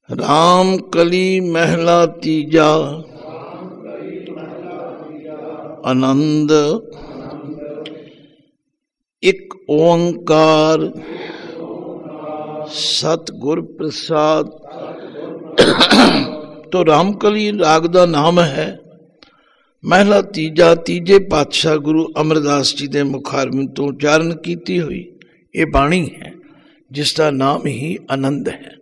राम कली महला तीजा आनंद एक ओंकार सतगुर प्रसाद। तो रामकली राग का नाम है। महला तीजा तीजे पातशाह गुरु अमरदास जी के मुखारबिंद तो उच्चारण की हुई ये बाणी है जिसका नाम ही आनंद है।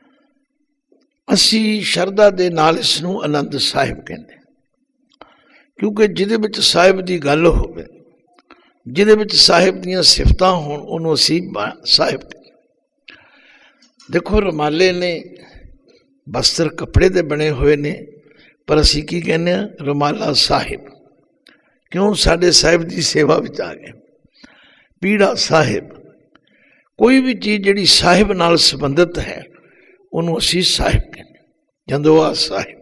असी शरदा दे नाल इसनूं आनंद साहिब कहते, क्योंकि जिहदे विच साहिब की गल होवे, जिहदे विच साहिब दीयां सिफतां होण, उहनूं असी साहिब कहते। देखो रुमाले ने वस्त्र कपड़े दे बने हुए ने, पर असी की कहने रुमाला साहिब, क्यों साडे साहिब की सेवा विच आ गए। पीड़ा साहिब, कोई भी चीज़ जिहड़ी साहिब नाल संबंधित है उन्होंने असी साहिब कहने, जंदोआ साहिब।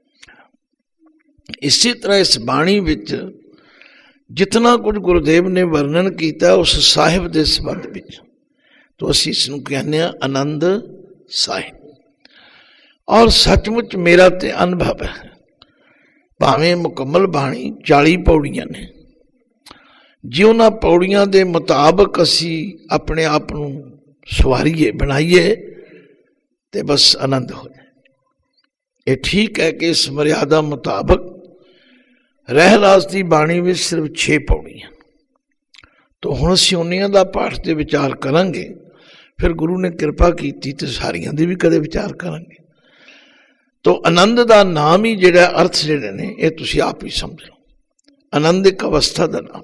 इसी तरह इस बाणी विच जितना कुछ गुरुदेव ने वर्णन किया उस साहिब के संबंध में, तो असी इसनूं कहने आनंद साहिब। और सचमुच मेरा तो अनुभव है, भावें मुकम्मल बाणी 40 पौड़ियां ने, जे उन्हां पौड़ियां के मुताबक असी अपने आप को सवारीए बनाइए तो बस आनंद हो जाए। ये ठीक है कि इस मर्यादा मुताबक रहरास की बाणी में सिर्फ 6 पौड़ियां, तो हुण असीं उन्हां दा पाठ ते विचार करांगे, फिर गुरु ने कृपा की तो सारियां दी भी कदे विचार करांगे। तो आनंद का नाम ही जिहड़ा अर्थ जिहड़े ने ये तुसीं आप ही समझ लो। आनंद एक अवस्था का नाम,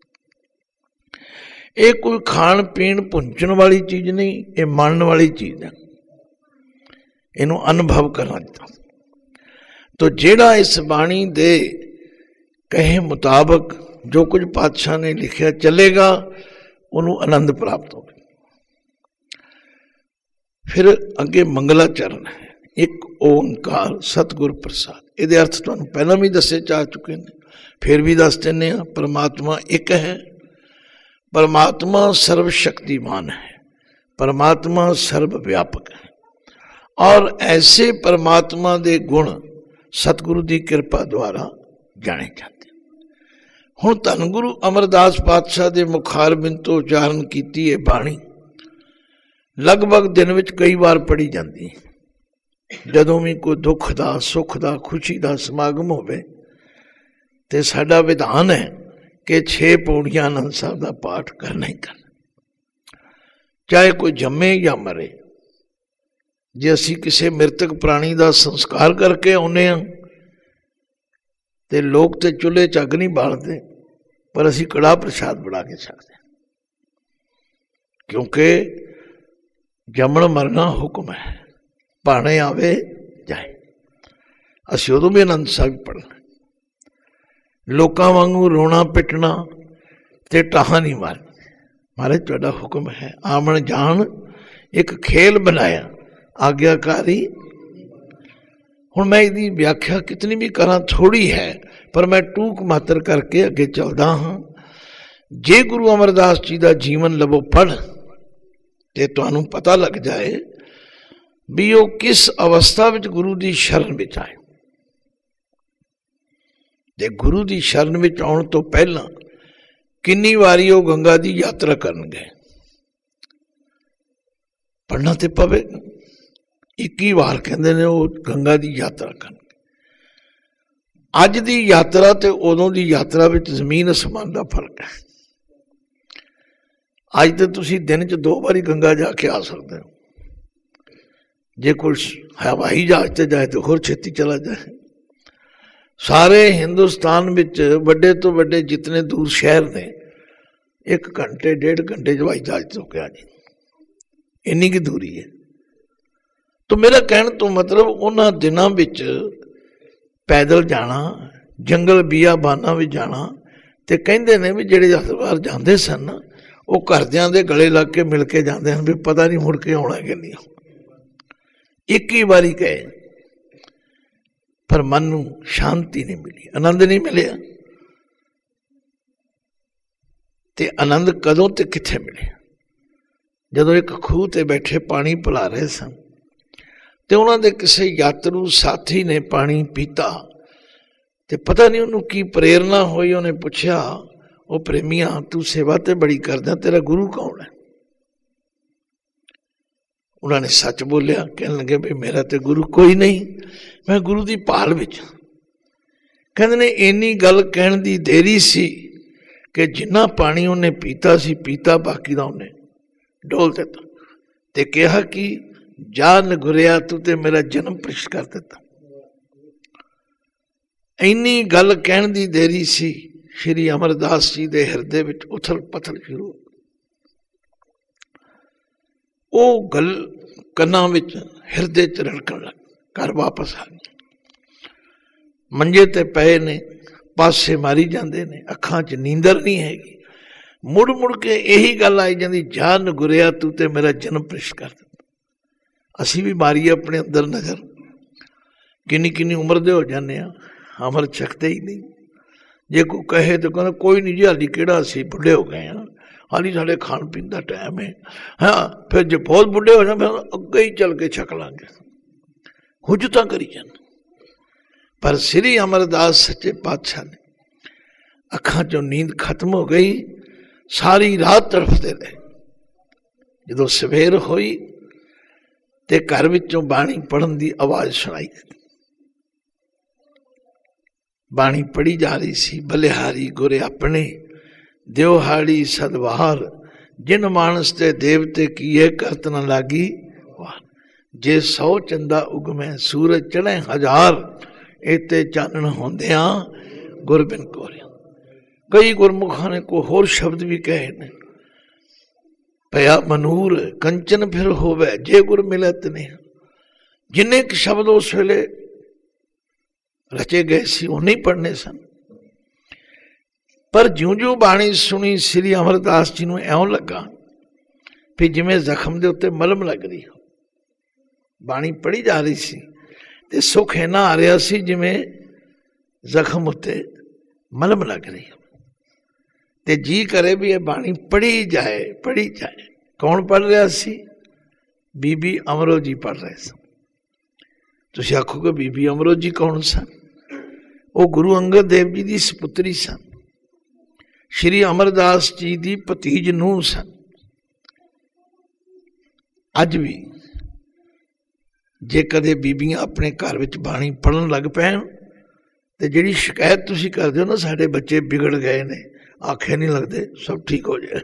ये कोई खाण पीण भुंचण वाली चीज़ नहीं, ये मनण वाली चीज़ है, इनू अनुभव करना चाहता। तो जेड़ा इस बाणी दे कहे मुताबक जो कुछ पातशाह ने लिखा चलेगा उन्होंने आनंद प्राप्त होगा। फिर अगे मंगला चरण है, एक ओंकार सतगुर प्रसाद। ये अर्थ तुहानूं पहला भी दसे जा चुके हैं, फिर भी दस देने। परमात्मा एक है, परमात्मा सर्वशक्तिमान है, परमात्मा सर्वव्यापक है, और ऐसे परमात्मा के गुण सतगुरु की कृपा द्वारा जाने जाते। हुण धन गुरु अमरदास पातशाह के मुखारबिंद तो उच्चारण की है बाणी लगभग दिन विच कई बार पढ़ी जाती है। जदों भी कोई दुख का सुख का खुशी का समागम होवे ते साडा विधान है कि 6 पौड़ियां आनंद साहब का पाठ करना ही करना, चाहे कोई जम्मे या मरे। जे असी किसी मृतक प्राणी का संस्कार करके आने तो लोग तो चुल्हे च अग नहीं बालते, पर असी कड़ा प्रसाद बना के सकते, क्योंकि जमण मरना हुक्म है, भाणे आवे जाए। असी उदों भी आनंद साहिब पढ़ना, लोकां वांगू रोना पिटना ते टाहा नहीं मारना। महाराज तुहाडा हुक्म है, आमण जान एक खेल बनाया आग्याकारी। हुण मैं इसकी व्याख्या कितनी भी करा थोड़ी है, पर मैं टूक मात्र करके अगे चलदा हाँ। जे गुरु अमरदास जी का जीवन लवो पढ़ ते तुहानूं पता लग जाए भी वो किस अवस्था विच गुरु की शरण विच आए। ते गुरु की शरण विच आउण तो पहला किन्नी वारी वो गंगा की यात्रा करन गए, पढ़ना तो पवेगा। 21 बार कहते ने वो गंगा की यात्रा कर। अज की यात्रा तो उदों की यात्रा में जमीन आसमान का फर्क है। अज तो तुसी दिन च 2 बारी गंगा जाके आ सकते हो, जे कोई हवाई जहाज से जाए तो होर छेती चला जाए। सारे हिंदुस्तान में वड्डे तो वड्डे जितने दूर शहर ने 1 घंटे 1.5 घंटे हवाई जहाज तो क्या जी, इन्नी की दूरी है। तो मेरा कहने तो मतलब उन्होंने दिनों विच पैदल जाना, जंगल बियाबाना भी जाना, तो कहते हैं भी जेडे हरिद्वार जाते सन वो घरदियां दे गले लग के मिल के जाते हैं, भी पता नहीं मुड़ के आना कि नहीं। 21 बारी गए, पर मन नूं शांति नहीं मिली, आनंद नहीं मिलिया। ते आनंद कदों ते कित्थे मिले? जदों एक खूह ते बैठे पानी पिला रहे सन ਤੇ ਉਹਨਾਂ ਦੇ ਕਿਸੇ ਯਾਤਰੂ ਸਾਥੀ ਨੇ ਪਾਣੀ ਪੀਤਾ ਤੇ ਪਤਾ ਨਹੀਂ ਉਹਨੂੰ ਕੀ ਪ੍ਰੇਰਨਾ ਹੋਈ, ਉਹਨੇ ਪੁੱਛਿਆ, ਉਹ ਪ੍ਰੇਮੀਆਂ ਤੂੰ ਸੇਵਾ ਤੇ ਬੜੀ ਕਰਦਾ, ਤੇਰਾ ਗੁਰੂ ਕੌਣ ਹੈ? ਉਹਨਾਂ ਨੇ ਸੱਚ ਬੋਲਿਆ, ਕਹਿਣ ਲੱਗੇ ਵੀ ਮੇਰਾ ਤੇ ਗੁਰੂ ਕੋਈ ਨਹੀਂ, ਮੈਂ ਗੁਰੂ ਦੀ ਭਾਲ ਵਿੱਚ। ਕਹਿੰਦੇ ਨੇ ਇੰਨੀ ਗੱਲ ਕਹਿਣ ਦੀ ਦੇਰੀ ਸੀ ਕਿ ਜਿੰਨਾ ਪਾਣੀ ਉਹਨੇ ਪੀਤਾ ਸੀ ਪੀਤਾ, ਬਾਕੀ ਦਾ ਉਹਨੇ ਡੋਲ ਦਿੱਤਾ ਤੇ ਕਿਹਾ ਕਿ ਜਾ ਨਗੁਰਿਆ, ਤੂੰ ਤੇ ਮੇਰਾ ਜਨਮ ਭ੍ਰਿਸ਼ਟ ਕਰ ਦਿੱਤਾ। ਇੰਨੀ ਗੱਲ ਕਹਿਣ ਦੀ ਦੇਰੀ ਸੀ, ਸ਼੍ਰੀ ਅਮਰਦਾਸ ਜੀ ਦੇ ਹਿਰਦੇ ਵਿੱਚ ਉਥਲ ਪਥਲ ਸ਼ੁਰੂ। ਉਹ ਗੱਲ ਕੰਨਾਂ ਵਿੱਚ ਹਿਰਦੇ 'ਚ ਰੜਕਣ ਲੱਗ। ਘਰ ਵਾਪਸ ਆ ਗਏ, ਮੰਜੇ ਤੇ ਪਏ ਨੇ, ਪਾਸੇ ਮਾਰੀ ਜਾਂਦੇ ਨੇ, ਅੱਖਾਂ 'ਚ ਨੀਂਦਰ ਨਹੀਂ ਹੈਗੀ। ਮੁੜ ਮੁੜ ਕੇ ਇਹੀ ਗੱਲ ਆਈ ਜਾਂਦੀ, ਜਾ ਨਗੁਰਿਆ ਤੂੰ ਤੇ ਮੇਰਾ ਜਨਮ ਭ੍ਰਿਸ਼ਟ ਕਰ ਦਿੱਤਾ। ਅਸੀਂ ਵੀ ਮਾਰੀਏ ਆਪਣੇ ਅੰਦਰ ਨਜ਼ਰ, ਕਿੰਨੀ ਕਿੰਨੀ ਉਮਰ ਦੇ ਹੋ ਜਾਂਦੇ ਆ, ਅਮਰ ਚੱਕਦੇ ਹੀ ਨਹੀਂ। ਜੇ ਕੋਈ ਕਹੇ ਤਾਂ ਕਹਿੰਦਾ ਕੋਈ ਨਹੀਂ ਜੀ, ਹਾਲੀ ਕਿਹੜਾ ਅਸੀਂ ਬੁੱਢੇ ਹੋ ਗਏ ਹਾਂ, ਹਾਲੀ ਸਾਡੇ ਖਾਣ ਪੀਣ ਦਾ ਟਾਈਮ ਹੈ। ਹਾਂ, ਫਿਰ ਜੇ ਬਹੁਤ ਬੁੱਢੇ ਹੋ ਜਾਣ ਫਿਰ ਅੱਗੇ ਹੀ ਚੱਲ ਕੇ ਛਕ ਲਾਂਗੇ, ਹੁਜਤਾਂ ਕਰੀ ਜਾਂਦੇ। ਪਰ ਸ੍ਰੀ ਅਮਰਦਾਸ ਸੱਚੇ ਪਾਤਸ਼ਾਹ ਨੇ ਅੱਖਾਂ 'ਚੋਂ ਨੀਂਦ ਖਤਮ ਹੋ ਗਈ, ਸਾਰੀ ਰਾਤ ਤੜਫਦੇ ਰਹੇ। ਜਦੋਂ ਸਵੇਰ ਹੋਈ ਤੇ ਘਰ ਵਿੱਚੋਂ ਬਾਣੀ ਪੜ੍ਹਨ ਦੀ ਆਵਾਜ਼ ਸੁਣਾਈ ਦਿੱਤੀ। ਬਾਣੀ ਪੜ੍ਹੀ ਜਾ ਰਹੀ ਸੀ। ਬਲਿਹਾਰੀ ਗੁਰ ਆਪਣੇ ਦਿਉਹਾੜੀ ਸਦਵਾਰ, ਜਿਨ ਮਾਨਸ ਤੇ ਦੇਵਤੇ ਕੀਏ ਕਰਤ ਨ ਲਾਗੀ ਵਾਰ। ਜੇ 100 ਚੰਦਾ ਉਗਮੈ ਸੂਰਜ ਚੜ੍ਹੇ 1000, ਇਤੇ ਚਾਨਣ ਹੁੰਦਿਆਂ ਗੁਰ ਬਿਨ ਕੋਰਿਆ। ਕਈ ਗੁਰਮੁਖਾਂ ਨੇ ਕੋਈ ਹੋਰ ਸ਼ਬਦ ਵੀ ਕਹੇ ਨੇ, ਪਿਆ ਮਨੂਰ ਕੰਚਨ ਫਿਰ ਹੋਵੇ, ਜੇ ਗੁਰ ਮਿਲਤ ਨੇ। ਜਿੰਨੇ ਕੁ ਸ਼ਬਦ ਉਸ ਵੇਲੇ ਰਚੇ ਗਏ ਸੀ ਉਹ ਨਹੀਂ ਪੜ੍ਹਨੇ ਸਨ। ਪਰ ਜਿਉਂ-ਜਿਉਂ ਬਾਣੀ ਸੁਣੀ, ਸ੍ਰੀ ਅਮਰਦਾਸ ਜੀ ਨੂੰ ਇਉਂ ਲੱਗਾ ਵੀ ਜਿਵੇਂ ਜ਼ਖਮ ਦੇ ਉੱਤੇ ਮਲਮ ਲੱਗ ਰਹੀ ਹੋ। ਬਾਣੀ ਪੜ੍ਹੀ ਜਾ ਰਹੀ ਸੀ ਤੇ ਸੁੱਖ ਇੰਨਾ ਆ ਰਿਹਾ ਸੀ ਜਿਵੇਂ ਜ਼ਖਮ ਉੱਤੇ ਮਲਮ ਲੱਗ ਰਹੀ ਹੋ, ਤੇ ਜੀ ਕਰੇ ਵੀ ਇਹ ਬਾਣੀ ਪੜ੍ਹੀ ਜਾਏ, ਪੜ੍ਹੀ ਜਾਏ। ਕੌਣ ਪੜ੍ਹ ਰਿਹਾ ਸੀ? ਬੀਬੀ ਅਮਰੋ ਜੀ ਪੜ੍ਹ ਰਹੇ ਸਨ। ਤੁਸੀਂ ਆਖੋਗੇ ਬੀਬੀ ਅਮਰੋ ਜੀ ਕੌਣ ਸਨ? ਉਹ ਗੁਰੂ ਅੰਗਦ ਦੇਵ ਜੀ ਦੀ ਸਪੁੱਤਰੀ ਸਨ, ਸ਼੍ਰੀ ਅਮਰਦਾਸ ਜੀ ਦੀ ਭਤੀਜ ਨੂੰਹ ਸਨ। ਅੱਜ ਵੀ ਜੇ ਕਦੇ ਬੀਬੀਆਂ ਆਪਣੇ ਘਰ ਵਿੱਚ ਬਾਣੀ ਪੜ੍ਹਨ ਲੱਗ ਪੈਣ ਤੇ ਜਿਹੜੀ ਸ਼ਿਕਾਇਤ ਤੁਸੀਂ ਕਰਦੇ ਹੋ ਨਾ, ਸਾਡੇ ਬੱਚੇ ਵਿਗੜ ਗਏ ਨੇ, ਆਖੇ ਨਹੀਂ ਲੱਗਦੇ, ਸਭ ਠੀਕ ਹੋ ਜਾਏ।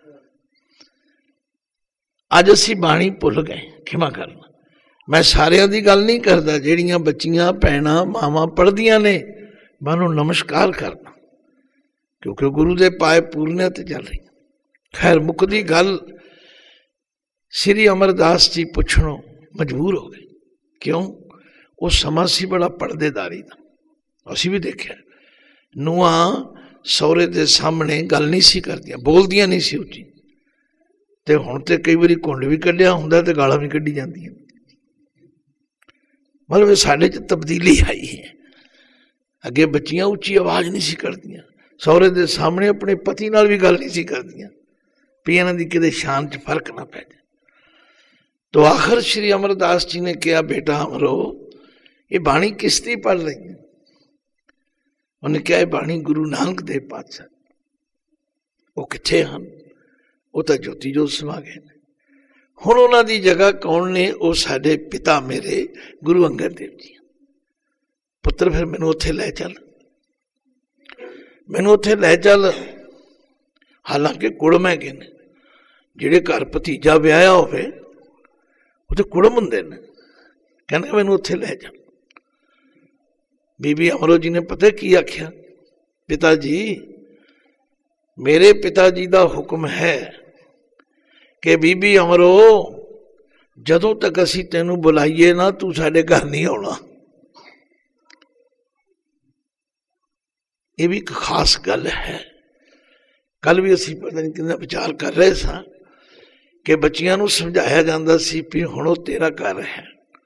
ਅੱਜ ਅਸੀਂ ਬਾਣੀ ਭੁੱਲ ਗਏ, ਖਿਮਾ ਕਰਨਾ। ਮੈਂ ਸਾਰਿਆਂ ਦੀ ਗੱਲ ਨਹੀਂ ਕਰਦਾ, ਜਿਹੜੀਆਂ ਬੱਚੀਆਂ ਭੈਣਾਂ ਮਾਵਾਂ ਪੜ੍ਹਦੀਆਂ ਨੇ ਮੈਂ ਉਹਨੂੰ ਨਮਸਕਾਰ ਕਰਨਾ, ਕਿਉਂਕਿ ਗੁਰੂ ਦੇ ਪਾਏ ਪੂਰਨਿਆਂ ਤੇ ਚੱਲ ਰਹੀ। ਖੈਰ ਮੁੱਕਦੀ ਗੱਲ, ਸ੍ਰੀ ਅਮਰਦਾਸ ਜੀ ਪੁੱਛਣੋਂ ਮਜਬੂਰ ਹੋ ਗਏ। ਕਿਉਂ? ਉਹ ਸਮਾਂ ਸੀ ਬੜਾ ਪਰਦੇਦਾਰੀ ਦਾ। ਅਸੀਂ ਵੀ ਦੇਖਿਆ, ਨੂੰਹਾਂ ਸਹੁਰੇ ਦੇ ਸਾਹਮਣੇ ਗੱਲ ਨਹੀਂ ਸੀ ਕਰਦੀਆਂ, ਬੋਲਦੀਆਂ ਨਹੀਂ ਸੀ ਉੱਚੀ। ਤੇ ਹੁਣ ਤੇ ਕਈ ਵਾਰੀ ਘੁੰਡ ਵੀ ਕੱਢਿਆ ਹੁੰਦਾ ਤੇ ਗਾਲਾਂ ਵੀ ਕੱਢੀ ਜਾਂਦੀਆਂ। ਮਤਲਬ ਸਾਡੇ 'ਚ ਤਬਦੀਲੀ ਆਈ ਹੈ। ਅੱਗੇ ਬੱਚੀਆਂ ਉੱਚੀ ਆਵਾਜ਼ ਨਹੀਂ ਸੀ ਕਰਦੀਆਂ, ਸਹੁਰੇ ਦੇ ਸਾਹਮਣੇ ਆਪਣੇ ਪਤੀ ਨਾਲ ਵੀ ਗੱਲ ਨਹੀਂ ਸੀ ਕਰਦੀਆਂ ਵੀ ਇਹਨਾਂ ਦੀ ਕਿਤੇ ਸ਼ਾਨ 'ਚ ਫਰਕ ਨਾ ਪੈ ਜਾਏ। तो आखिर श्री अमरदास जी ने कहा, बेटा अमरो ये बाणी किस दी पढ़ रही है? उन्हें कहा बाणी गुरु नानक देव पातशाह। वो किथे हैं? वो तो ज्योति जोत समा गए। हुण उन्हां दी जगह कौन ने? वो साडे पिता मेरे गुरु अंगद देव जी। पुत्र फिर मैनू उत्थे लै चल, मैनू उत्थे लै चल। हालांकि कुड़म है कि जिहड़े घर भतीजा विआहिया होवे ਉਹ ਤੇ ਕੁੜਮ ਹੁੰਦੇ ਨੇ। ਕਹਿੰਦੇ ਮੈਨੂੰ ਉੱਥੇ ਲੈ ਜਾ। ਬੀਬੀ ਅਮਰੋ ਜੀ ਨੇ ਪਤਾ ਕੀ ਆਖਿਆ? ਪਿਤਾ ਜੀ, ਮੇਰੇ ਪਿਤਾ ਜੀ ਦਾ ਹੁਕਮ ਹੈ ਕਿ ਬੀਬੀ ਅਮਰੋ ਜਦੋਂ ਤੱਕ ਅਸੀਂ ਤੈਨੂੰ ਬੁਲਾਈਏ ਨਾ, ਤੂੰ ਸਾਡੇ ਘਰ ਨਹੀਂ ਆਉਣਾ। ਇਹ ਵੀ ਇੱਕ ਖਾਸ ਗੱਲ ਹੈ। ਕੱਲ ਵੀ ਅਸੀਂ ਪਤਾ ਨਹੀਂ ਕਿੰਨਾ ਵਿਚਾਰ ਕਰ ਰਹੇ ਸਾਂ कि बच्चियां नूं समझाया जाता सी भी हुण वो तेरा घर है,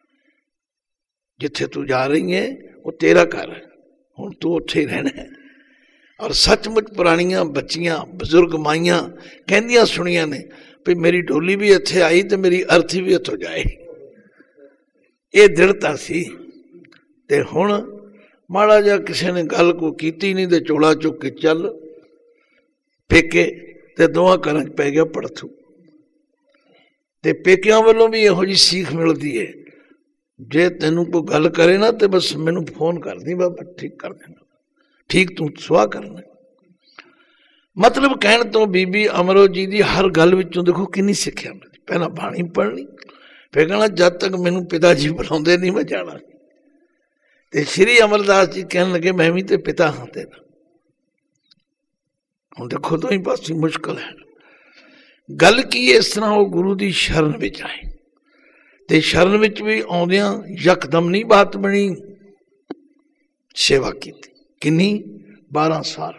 जिथे तू जा रही है वो तेरा घर है, हुण तू उत्थे ही रहना है। और सचमुच पुरानियां बच्चियां बजुर्ग माइयां कहंदियां सुनिया ने भी मेरी डोली भी इत्थे आई तो मेरी अर्थी भी इत्थों जाए। ਇਹ ਦ੍ਰਿੜਤਾ ਸੀ। ਤੇ ਹੁਣ ਮਾੜਾ ਜਿਹਾ ਕਿਸੇ ਨੇ ਗੱਲ ਕੋਈ ਕੀਤੀ ਨਹੀਂ ਤੇ ਚੋਲਾ ਚੁੱਕ ਕੇ ਚੱਲ ਪੇਕੇ, ਤੇ ਦੋਵਾਂ ਘਰਾਂ 'ਚ ਪੈ ਗਿਆ ਪੜਥੂ। ਤੇ ਪੇਕਿਆਂ ਵੱਲੋਂ ਵੀ ਇਹੋ ਜਿਹੀ ਸੀਖ ਮਿਲਦੀ ਹੈ, ਜੇ ਤੈਨੂੰ ਕੋਈ ਗੱਲ ਕਰੇ ਨਾ ਤੇ ਬਸ ਮੈਨੂੰ ਫੋਨ ਕਰਦੀ, ਬਾਬਾ ਠੀਕ ਕਰ ਦੇਣਾ, ਠੀਕ ਤੂੰ ਸੁਆਹ ਕਰਨਾ। ਮਤਲਬ ਕਹਿਣ ਤੋਂ ਬੀਬੀ ਅਮਰੋ ਜੀ ਦੀ ਹਰ ਗੱਲ ਵਿੱਚੋਂ ਦੇਖੋ ਕਿੰਨੀ ਸਿੱਖਿਆ ਮਿਲਦੀ। ਪਹਿਲਾਂ ਬਾਣੀ ਪੜ੍ਹਨੀ, ਫਿਰ ਕਹਿਣਾ ਜਦ ਤੱਕ ਮੈਨੂੰ ਪਿਤਾ ਜੀ ਬੁਲਾਉਂਦੇ ਨਹੀਂ ਮੈਂ ਜਾਣਾ। ਤੇ ਸ਼੍ਰੀ ਅਮਰਦਾਸ ਜੀ ਕਹਿਣ ਲੱਗੇ ਮੈਂ ਵੀ ਤੇ ਪਿਤਾ ਹਾਂ ਤੇਰਾ। ਹੁਣ ਦੇਖੋ ਦੋਹੀਂ ਪਾਸੇ ਮੁਸ਼ਕਲ ਹੈ। ਗੱਲ ਕੀ ਇਸ ਤਰ੍ਹਾਂ ਉਹ ਗੁਰੂ ਦੀ ਸ਼ਰਨ ਵਿੱਚ ਆਏ, ਤੇ ਸ਼ਰਨ ਵਿੱਚ ਵੀ ਆਉਂਦਿਆਂ ਯਕਦਮ ਨਹੀਂ ਬਾਤ ਬਣੀ, ਸੇਵਾ ਕੀਤੀ। ਕਿੰਨੀ? 12 ਸਾਲ।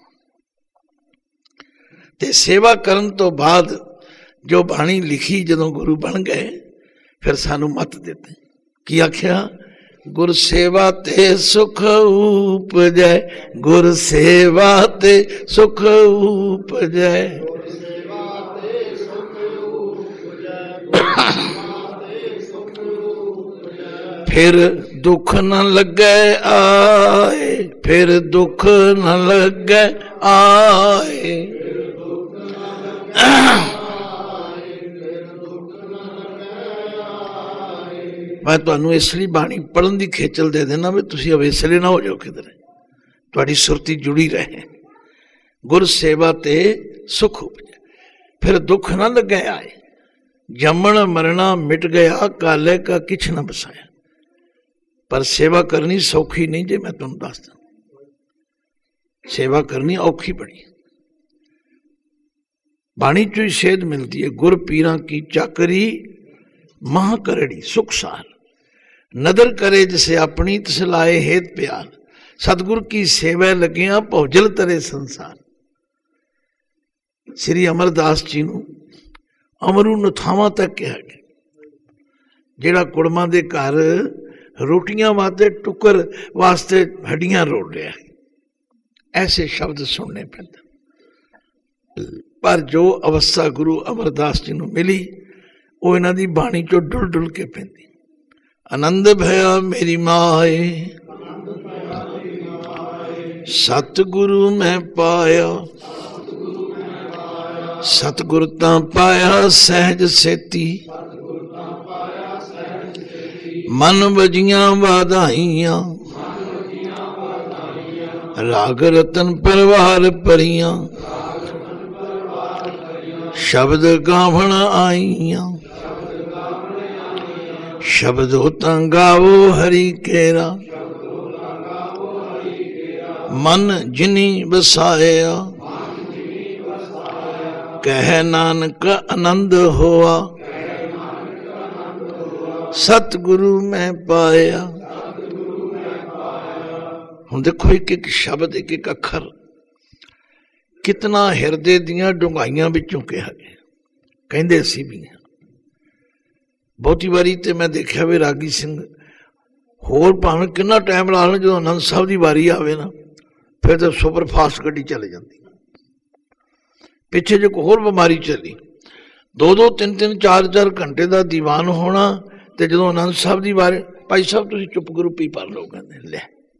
ਤੇ ਸੇਵਾ ਕਰਨ ਤੋਂ ਬਾਅਦ ਜੋ ਬਾਣੀ ਲਿਖੀ ਜਦੋਂ ਗੁਰੂ ਬਣ ਗਏ, ਫਿਰ ਸਾਨੂੰ ਮੱਤ ਦਿੱਤੇ। ਕੀ ਆਖਿਆ? ਗੁਰ ਸੇਵਾ ਤੇ ਸੁਖ ਉਪਜੈ, ਗੁਰ ਸੇਵਾ ਤੇ ਸੁਖ ਉਪਜੈ। ਫਿਰ ਦੁੱਖ न ਲੱਗੇ ਆਏ, ਫਿਰ ਦੁੱਖ न ਲੱਗੇ ਆਏ। ਮੈਂ ਤੁਹਾਨੂੰ ਇਸ ਲਈ ਬਾਣੀ ਪੜ੍ਹਨ ਦੀ ਖੇਚਲ ਦੇ ਦੇਣਾ ਵੀ ਤੁਸੀਂ ਅਵੇਸਲੇ ਨਾ ਹੋ ਜਾਓ ਕਿਧਰੇ, ਤੁਹਾਡੀ ਸੁਰਤੀ ਜੁੜੀ ਰਹੇ। ਗੁਰ ਸੇਵਾ ਤੇ ਸੁਖ ਉਪਜੈ, ਫਿਰ ਦੁੱਖ न ਲੱਗੇ ਆਏ। ਜੰਮਣ ਮਰਨਾ ਮਿਟ ਗਿਆ, ਕਾਲੇ ਕਾ ਕਿਛ न ਬਸਾਇਆ। ਪਰ ਸੇਵਾ ਕਰਨੀ ਸੌਖੀ ਨਹੀਂ, ਜੇ ਮੈਂ ਤੁਹਾਨੂੰ ਦੱਸਦਾ। ਸੇਵਾ ਕਰਨੀ ਔਖੀ ਬੜੀ। ਬਾਣੀ ਚੋਂ ਹੀ ਸੇਧ ਮਿਲਦੀ ਹੈ। ਗੁਰ ਪੀਰਾਂ ਕੀ ਚਾਕਰੀ ਮਹਾਂ ਕਰੜੀ ਸੁਖ ਸਾਲ, ਨਦਰ करे जिसे अपनी तिस लाए हेत प्यार। सतगुर की सेवा लगिया भौजल तरे संसार। श्री अमरदास जी ਨੂੰ ਅਮਰੂ ਨਥਾਵਾਂ ਤੱਕ ਕਿਹਾ ਗਿਆ, ਜਿਹੜਾ ਕੁੜਮਾਂ ਦੇ ਘਰ ਰੋਟੀਆਂ ਵਾਸਤੇ ਟੁੱਕਰ ਵਾਸਤੇ ਹੱਡੀਆਂ ਰੋੜ ਰਿਹਾ। ਐਸੇ ਸ਼ਬਦ ਸੁਣਨੇ ਪੈਂਦੇ। ਪਰ ਜੋ ਅਵਸਥਾ ਗੁਰੂ ਅਮਰਦਾਸ ਜੀ ਨੂੰ ਮਿਲੀ, ਉਹ ਇਹਨਾਂ ਦੀ ਬਾਣੀ ਚੋਂ ਡੁੱਲ ਡੁੱਲ ਕੇ ਪੈਂਦੀ। ਆਨੰਦ ਭਇਆ ਮੇਰੀ ਮਾਏ, ਸਤਿਗੁਰੂ ਮੈਂ ਪਾਇਆ। ਸਤਿਗੁਰ ਤਾਂ ਪਾਇਆ ਸਹਿਜ ਸੇਤੀ, ਮਨ ਵਜੀਆਂ ਵਾਧਾਈਆਂ। ਰਾਗ ਰਤਨ ਪਰਵਾਰ ਭਰੀਆਂ, ਸ਼ਬਦ ਗਾਵਣ ਆਈਆਂ। ਸ਼ਬਦੋ ਤਾਂ ਗਾਵੋ ਹਰੀ ਕੇਰਾ, ਮਨ ਜਿਨੀ ਵਸਾਇਆ। ਕਹਿ ਨਾਨਕ ਆਨੰਦ ਹੋਆ, ਸਤਿਗੁਰੂ ਮੈਂ ਪਾਇਆ। ਹੁਣ ਦੇਖੋ ਇੱਕ ਇੱਕ ਸ਼ਬਦ, ਇੱਕ ਇੱਕ ਅੱਖਰ ਕਿਤਨਾ ਹਿਰਦੇ ਦੀਆਂ ਡੂੰਘਾਈਆਂ ਵਿੱਚੋਂ ਕਿਹਾ ਗਿਆ। ਕਹਿੰਦੇ ਅਸੀਂ ਵੀ ਬਹੁਤੀ ਵਾਰੀ ਤੇ ਮੈਂ ਦੇਖਿਆ ਵੀ ਰਾਗੀ ਸਿੰਘ ਹੋਰ ਭਾਵੇਂ ਕਿੰਨਾ ਟਾਈਮ ਲਾ ਲੈਣ, ਜਦੋਂ ਆਨੰਦ ਸਾਹਿਬ ਦੀ ਵਾਰੀ ਆਵੇ ਨਾ, ਫਿਰ ਤਾਂ ਸੁਪਰ ਫਾਸਟ ਗੱਡੀ ਚਲੇ ਜਾਂਦੀ। ਪਿੱਛੇ ਜੇ ਕੋਈ ਹੋਰ ਬਿਮਾਰੀ ਚੱਲੀ, 2-2, 3-3, 4-4 ਘੰਟੇ ਦਾ ਦੀਵਾਨ ਹੋਣਾ, ਤੇ ਜਦੋਂ ਆਨੰਦ ਸਾਹਿਬ ਦੀ ਵਾਰੀ, ਭਾਈ ਸਾਹਿਬ ਤੁਸੀਂ ਚੁੱਪ ਕਰੋ, ਪੀ ਭਰ ਲਓ। ਕਹਿੰਦੇ ਲੈ,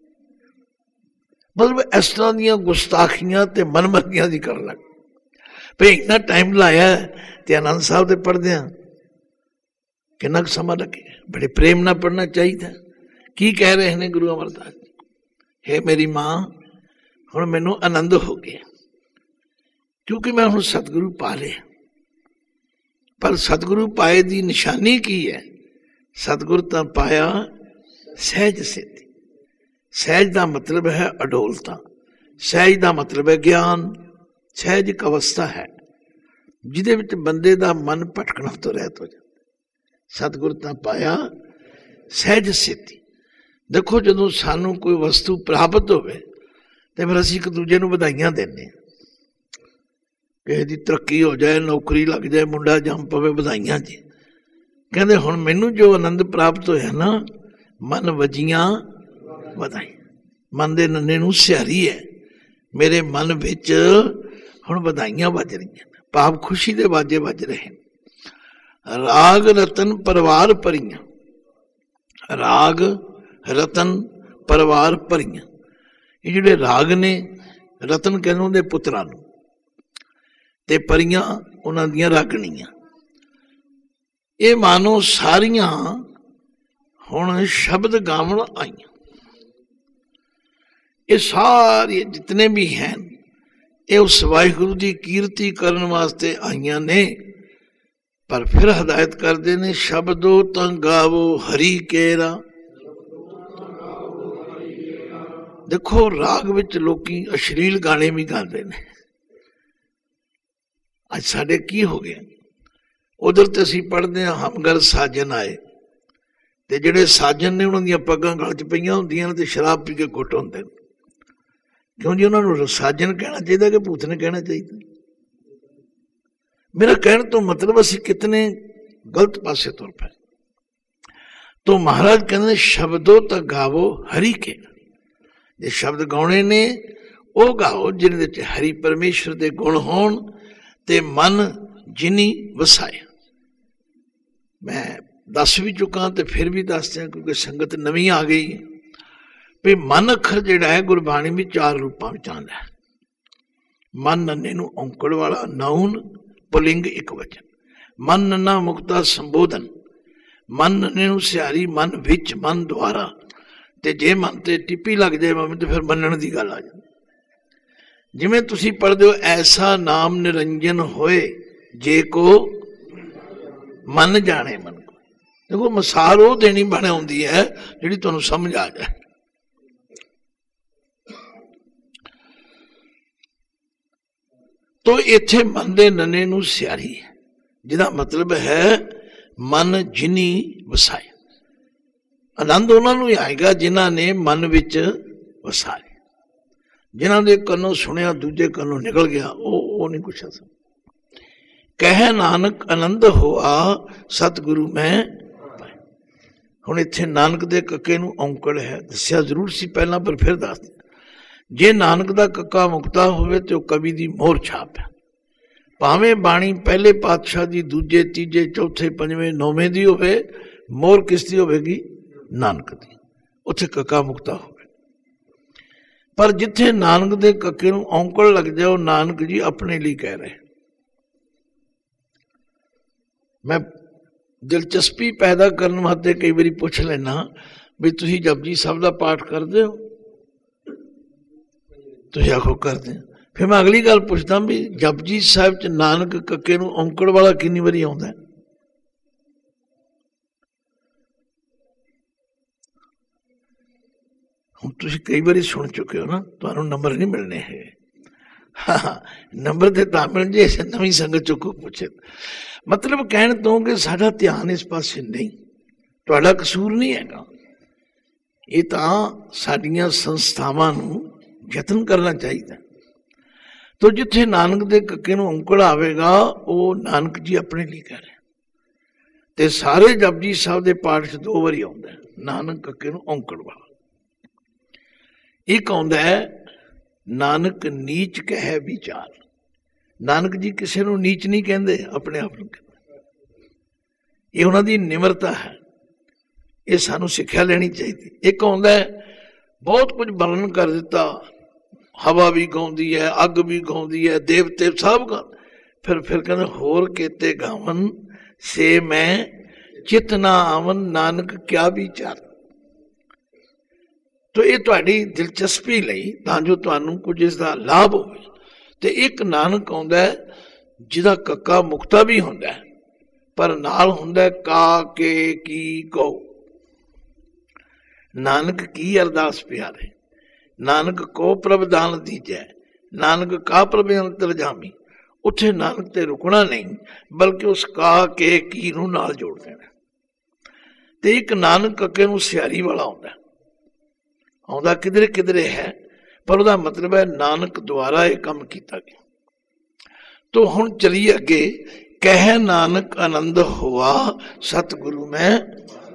ਮਤਲਬ ਇਸ ਤਰ੍ਹਾਂ ਦੀਆਂ ਗੁਸਤਾਖੀਆਂ ਤੇ ਮਨਮਰਜ਼ੀਆਂ ਦੀ ਕਰਨ ਲੱਗ ਭਈ। ਇੰਨਾ ਟਾਈਮ ਲਾਇਆ ਤੇ ਆਨੰਦ ਸਾਹਿਬ ਦੇ ਪੜ੍ਹਦਿਆਂ ਕਿੰਨਾ ਕੁ ਸਮਾਂ ਲੱਗੇਗਾ। ਬੜੇ ਪ੍ਰੇਮ ਨਾਲ ਪੜ੍ਹਨਾ ਚਾਹੀਦਾ। ਕੀ ਕਹਿ ਰਹੇ ਨੇ ਗੁਰੂ ਅਮਰਦਾਸ ਜੀ? ਹੇ ਮੇਰੀ ਮਾਂ, ਹੁਣ ਮੈਨੂੰ ਆਨੰਦ ਹੋ ਗਿਆ, ਕਿਉਂਕਿ ਮੈਂ ਹੁਣ ਸਤਿਗੁਰੂ ਪਾ ਲਿਆ। ਪਰ ਸਤਿਗੁਰੂ ਪਾਏ ਦੀ ਨਿਸ਼ਾਨੀ ਕੀ ਹੈ? ਸਤਿਗੁਰ ਤਾਂ ਪਾਇਆ ਸਹਿਜ ਸੇਤੀ। ਸਹਿਜ ਦਾ ਮਤਲਬ ਹੈ ਅਡੋਲਤਾ, ਸਹਿਜ ਦਾ ਮਤਲਬ ਹੈ ਗਿਆਨ। ਸਹਿਜ ਇੱਕ ਅਵਸਥਾ ਹੈ ਜਿਹਦੇ ਵਿੱਚ ਬੰਦੇ ਦਾ ਮਨ ਭਟਕਣਾ ਤੋਂ ਰਹਿਤ ਹੋ ਜਾਂਦਾ। ਸਤਿਗੁਰ ਤਾਂ ਪਾਇਆ ਸਹਿਜ ਸੇਤੀ। ਦੇਖੋ, ਜਦੋਂ ਸਾਨੂੰ ਕੋਈ ਵਸਤੂ ਪ੍ਰਾਪਤ ਹੋਵੇ ਤੇ ਫਿਰ ਅਸੀਂ ਇੱਕ ਦੂਜੇ ਨੂੰ ਵਧਾਈਆਂ ਦਿੰਦੇ ਹਾਂ। ਕਿਸੇ ਦੀ ਤਰੱਕੀ ਹੋ ਜਾਏ, ਨੌਕਰੀ ਲੱਗ ਜਾਏ, ਮੁੰਡਾ ਜੰਮ ਪਵੇ, ਵਧਾਈਆਂ ਜੀ। ਕਹਿੰਦੇ ਹੁਣ ਮੈਨੂੰ ਜੋ ਆਨੰਦ ਪ੍ਰਾਪਤ ਹੋਇਆ ਨਾ, ਮਨ ਵਜੀਆਂ ਵਧਾਈ। ਮਨ ਦੇ ਨੰਨੇ ਨੂੰ ਸਿਹਾਰੀ ਹੈ। ਮੇਰੇ ਮਨ ਵਿੱਚ ਹੁਣ ਵਧਾਈਆਂ ਵੱਜ ਰਹੀਆਂ, ਭਾਵ ਖੁਸ਼ੀ ਦੇ ਵਾਜੇ ਵੱਜ ਰਹੇ। ਰਾਗ ਰਤਨ ਪਰਵਾਰ ਭਰੀਆਂ। राग रतन परिवार भरियां, ये जिहड़े राग ने रतन कहने उहदे पुत्रां नूं ते परियां उन्हां दीयां रागणीआं। ये मानो सारियां हुण शब्द गावण आईयां। ये सारे जितने भी हैं ये उस वाहिगुरु की कीर्ति करने वास्ते आईयां ने, पर फिर हदायत करते ने शब्दो तां गावो हरि केरा। देखो राग विच लोकी अश्लील गाने भी गाते हैं। अज साडे की हो गया, उधर तो असीं पढ़ते हैं हम घर साजन आए, ते जिहड़े साजन ने उन्हां दीयां पग्गां गल च पईयां हुंदियां ते शराब पी के घुट हुंदे ने। क्यों जी उन्होंने साजन कहना चाहिए कि भूतने कहना चाहिए? मेरा कहने तो मतलब असी कितने गलत पासे तुर पे। तो महाराज कहते शब्दों तक गावो हरि के, जे शब्द गाने ने वो गाओ जिन्हें हरि परमेश्वर के गुण होण ते मन जिनी वसाया। मैं दस भी चुका तो फिर भी दस दिया क्योंकि संगत नवी आ गई है भी मन अखर जिहड़ा है गुरबाणी में चार रूपों में आंदा है। मन नन्ने नूं औंकड़ वाला नाउन पुलिंग एक वचन, मन नन्ना मुक्ता संबोधन, मन नन्ने नूं सियारी मन विच मन द्वारा, ते जे मन ते टिप्पी लग जाए मन तो फिर मनण दी गल आ जाती। जिवें तुसीं पढ़दे हो ऐसा नाम निरंजन होए जे को मन जाने मन को। देखो मिसाल वो देनी बने आउंदी है जिहड़ी तुहानूं समझ आ जाए। तो इत्थे मन दे नन्ने नूं सियारी है, जिहदा मतलब है मन जिनी वसाए। आनंद उन्होंने आएगा जिन्हां ने मन विच वसाए, जिन्हां दे कन्नों सुनिया दूजे कन्नों निकल गया वो नहीं कुछ ऐसा। कह नानक आनंद होआ सतगुरु में पाए। हुण इत्थे नानक दे कक्के नूं औंकड़ है, दस्सिया जरूर सी पहला पर फिर दस दिया। जे नानक दा कक्का मुक्ता होवे तो कवि दी मोहर छाप है। भावें बाणी पहले पातशाह दी दूजे तीजे चौथे पंजवें नौवें दी होवे, मोहर किसदी होवेगी? नानक दी। उत्थे कक्का मुक्ता होवे। पर जिथे नानक दे कक्के नूं औंकड़ लग जाओ नानक जी अपने लिए कह रहे। मैं दिलचस्पी पैदा करने वास्ते कई बारी पूछ लेना भी तुसीं जपजी साहब दा पाठ करदे हो? तुसीं आखो करदे। फिर मैं अगली गल पुछदा भी जपजी साहब च नानक कक्के नूं औंकड़ वाला कितनी बारी आउंदा है? हुण तुसीं कई बारी सुन चुके हो ना, तुहानूं नंबर नहीं मिलने है। हाँ नंबर तो तां मिल जे नवीं संगत चों कोई पुछे। मतलब कहण तो कि साडा ध्यान इस पासे नहीं, तुहाडा कसूर नहीं हैगा। ये तां साडीआं संस्थावां नूं यतन करना चाहिए। तो जिथे नानक दे कक्के नूं औंकड़ आवेगा वो नानक जी अपने लिए कह रहे। ते सारे जपजी साहब दे पाठ च दो बारी आउंदा है नानक कक्के नूं औंकड़ वाला। एक आउंदा है नानक नीच कहे विचार। नानक जी किसी नूं नीच नहीं कहते, अपने आप नूं कहते। ये उन्हां दी निमरता है, ये सानूं सिक्ख्या लेनी चाहिए। एक आउंदा है बहुत कुछ वर्णन कर दिता, हवा भी गाउंदी है, अग भी गाउंदी है, देवते सब गा। फिर कहते होर केते गावन से मैं चित ना आवन नानक क्या विचार। तो ये तुहाडी दिलचस्पी लई तां जो तुहानूं कुछ इसदा लाभ होवे। ते एक नानक आउंदा है जिहदा कक्का मुक्ता भी हुंदा है, पर नाल हुंदा है का के की को। नानक की अरदास प्यारे, नानक को प्रभ दान दीजै, नानक का प्रभ अंतरजामी। उत्थे नानक ते रुकना नहीं बल्कि उस का के की नूं नाल जोड़ देना। ते एक नानक कक्के नूं सियारी वाला आउंदा है, आउंदा किधरे किधरे है, पर उसका मतलब है नानक द्वारा यह काम किया गया। तो हुण चलिए अगे। कह नानक आनंद हुआ सतगुरु में